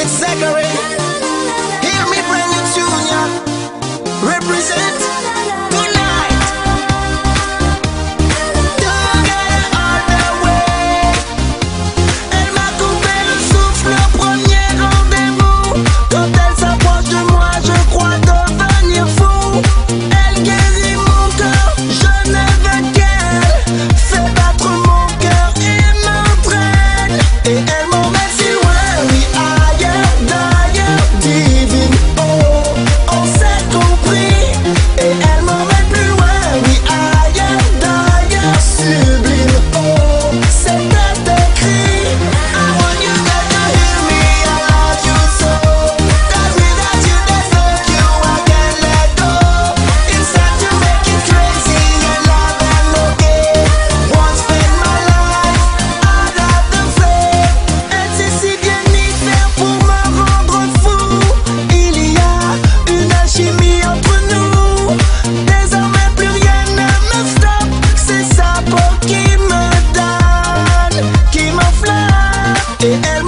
Zachary. Hear me brand new tune, yeah. Represent tonight. Together all the way. Elle m'a coupé le souffle au premier rendez-vous. Quand elle s'approche de moi, je crois devenir fou. Elle guérit mon cœur, je ne veux qu'elle. Fait battre mon cœur et m'entraîne. Et elle m'emmène si loin, oui, ailleurs, d'ailleurs, divine. Oh, on s'est compris. Et elle m'emmène plus loin, oui, ailleurs, d'ailleurs, sublime. Oh, c'était écrit. I want you guys to hear me, I love you so. Cause without you, there's no you, I can't let go. It's time to make it crazy and love and okay. Won't spend my life out of the flame. Elle sait si bien y faire pour me rendre fou. Il y a une alchimie entre nous. Désormais plus rien ne me stoppe. C'est sa peau qui me donne, qui m'enflamme. Et elle